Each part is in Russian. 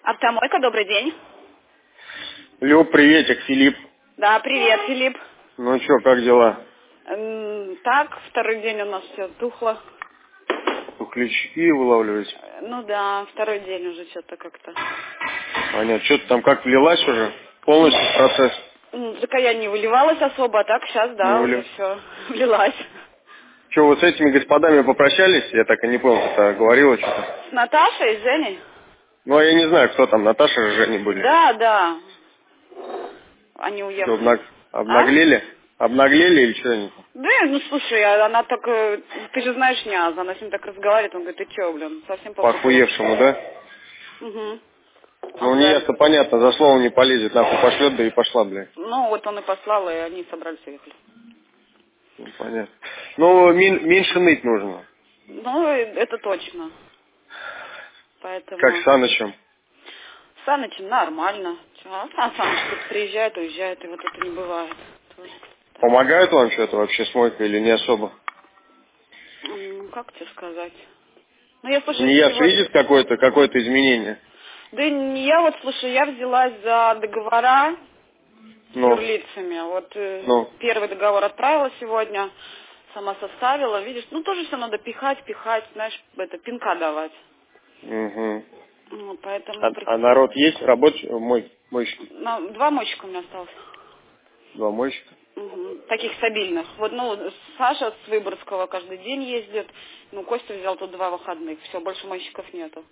Автомойка, добрый день. Лёв, приветик, Филипп. Да, привет, Филипп. Ну чё, как дела? Так, второй день у нас все тухло. Тухлячки вылавливаете? Ну да, второй день уже что-то как-то. Понятно. Что-то там как влилась уже? Полностью в процесс? Так я не выливалась особо, а так сейчас, Не да, уже влил. все влилась. Что, вот с этими господами попрощались? Я так и не понял, кто-то говорила что-то. С Наташей, с Женей? Ну, а я не знаю, кто там, Наташа и Женя были. Да, да. Они Что, уехали. А? обнаглели? Обнаглели или что они? Да, ну слушай, она так, ты же знаешь Ниаза, она с ним так разговаривает, он говорит, ты че, блин, совсем попутала. Похуевшему, да? Угу. Ну, Он не говорит, ясно, понятно, за словом не полезет, нахуй пошлет, да и пошла, блядь. ну вот он и послал, и они собрались и уехали. Ну, понятно. Ну, меньше ныть нужно. Ну, это точно. Как Поэтому с Санычем. Саныч нормально. А Саныч тут приезжает, уезжает, и вот это не бывает. Тоже так. Помогает вам что-то вообще с мойкой или не особо? Как тебе сказать? Ну, я, слушай, Не я сегодня... видит какое-то изменение. Да не я вот, слушай, я взялась за договора с Ну, юрлицами. Вот ну, первый договор отправила сегодня, сама составила. Видишь, ну тоже все надо пихать, знаешь, это пинка давать. угу. Поэтому А народ есть? Рабочий? Мойщики? 2 мойщика у меня осталось. 2 мойщика? Таких стабильных. Вот, ну, Саша с Выборгского каждый день ездит. Ну, Костя взял тут 2 выходных. Все, больше мойщиков нету.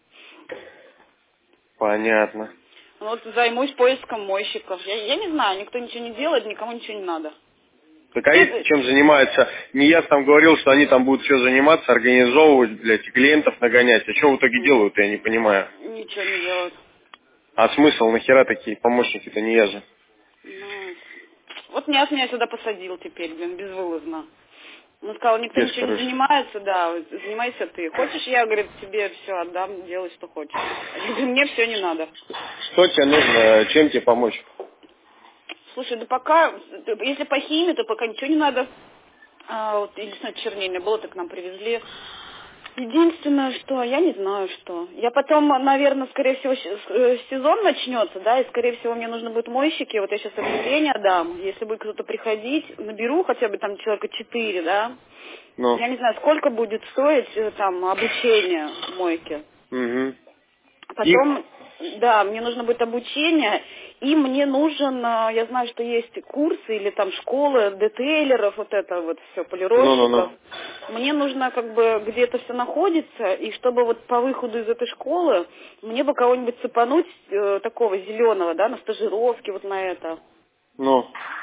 Понятно. Ну, вот займусь поиском мойщиков. Я не знаю, никто ничего не делает, никому ничего не надо. Так а эти Все чем занимаются? Не я там говорил, что они там будут все заниматься, организовывать, блядь, и клиентов нагонять. А что в итоге делают, я не понимаю. ничего не делают. А смысл, нахера такие помощники-то не я же? Ну, вот Няс меня сюда посадил теперь, блин, безвылазно. Он сказал, никто Пес, ничего не короче. занимается, да, вот занимайся ты. Хочешь, я, говорит, тебе все отдам, делай, что хочешь. Я говорю, мне все не надо. Что тебе нужно, чем тебе помочь? Слушай, да пока, если по химии, то пока ничего не надо. Вот единственное чернильное было, так нам привезли. Единственное, что, я не знаю, что. Я потом, наверное, скорее всего, сезон начнется, да, и, скорее всего, мне нужны будут мойщики. Вот я сейчас объявление дам. Если будет кто-то приходить, наберу хотя бы там человека 4, да. Ну, Я не знаю, сколько будет стоить там обучение мойки. угу. И, Потом, да, мне нужно будет обучение, и мне нужен, я знаю, что есть курсы или там школы детейлеров, вот это вот все, полировщиков. ну. Мне нужно как бы, где это все находится, и чтобы вот по выходу из этой школы мне бы кого-нибудь цепануть такого зеленого, да, на стажировке вот на это. Ну,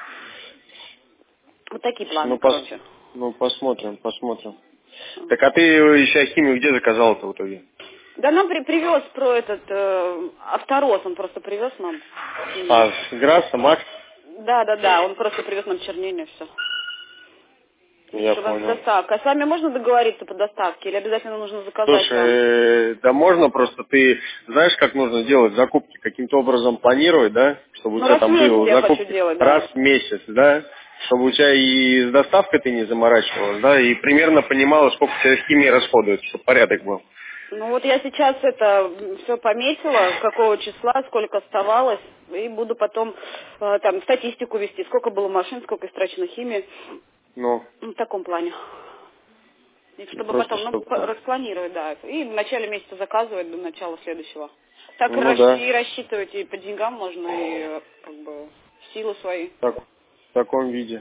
Вот такие планы, ну, короче. посмотрим. Так а ты еще химию где заказал-то в итоге? Да нам привез про этот Авторос, он просто привез нам А, химию. с Грасса, Макс? Да, он просто привез нам чернение, все. Я Что у нас понял. доставка. А с вами можно договориться по доставке или обязательно нужно заказать вам? Слушай, да можно просто ты знаешь, как нужно делать закупки, каким-то образом планировать, да, чтобы у Ну, тебя раз в там месяц было я хочу закупки делать, да. раз в месяц, да, чтобы у тебя и с доставкой ты не заморачивалась, да, и примерно понимала, сколько у тебя химии расходуется, чтобы порядок был. Ну вот я сейчас это все пометила, с какого числа, сколько оставалось, и буду потом там статистику вести, сколько было машин, сколько истрачено химии, Ну, в таком плане. И чтобы просто потом, ну, чтобы там. распланировать, да. И в начале месяца заказывать до начала следующего. Так и Ну да, и рассчитывать и по деньгам можно, и как бы силы свои. так, в таком виде.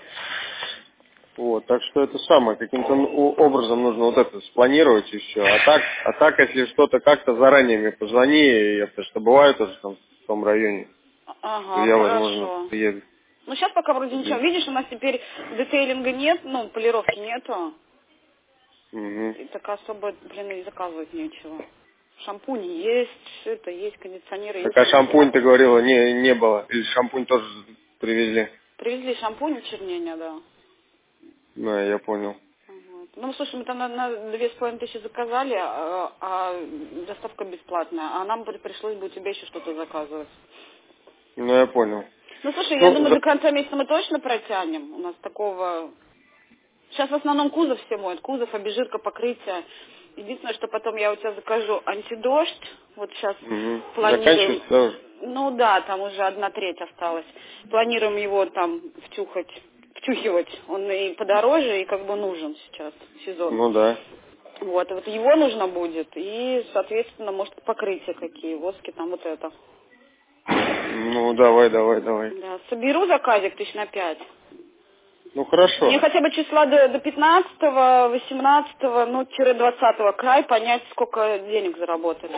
Вот, так что это самое, каким-то образом нужно вот это спланировать и все. А так, если что-то как-то заранее мне позвони, потому что бывает уже там в том районе, то Ага, я, возможно, хорошо. приеду. Ну, сейчас пока вроде ничего. Видишь, у нас теперь детейлинга нет, ну, полировки нету. Угу. И так особо, блин, и заказывать нечего. Шампуни есть, все это есть, кондиционеры Так есть, а все. шампунь, ты говорила, не было. Или шампунь тоже привезли. Привезли шампунь и чернения, да. Да, я понял. Вот. Ну, слушай, мы там на 2500 заказали, а доставка бесплатная. А нам пришлось бы у тебя еще что-то заказывать. Ну, я понял. Ну, слушай, я Ну, думаю, до конца месяца мы точно протянем. У нас такого... Сейчас в основном кузов все моют. Кузов, обезжирка, покрытие. Единственное, что потом я у тебя закажу антидождь. Вот сейчас планирую. Заканчивается тоже? Ну да, там уже 1/3 осталась. Планируем его там втюхивать. Он и подороже, и как бы нужен сейчас сезон. Ну да. Вот его нужно будет. И, соответственно, может, покрытия какие, воски там вот это. Ну, давай. Да, соберу заказик 5 тысяч. Ну, хорошо. Мне хотя бы числа до 15-го, 18-го, ну, 20-го край понять, сколько денег заработали.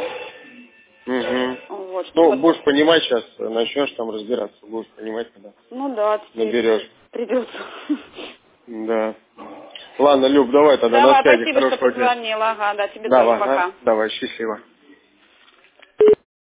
Вот, ну, будешь понимать сейчас, начнешь там разбираться, будешь понимать, когда ну да, наберешь. Придется. Да. Ладно, Люб, давай тогда на связи. Спасибо, что Хорошего дня. позвонила. Ага, да, тебе тоже Давай, пока. давай, счастливо.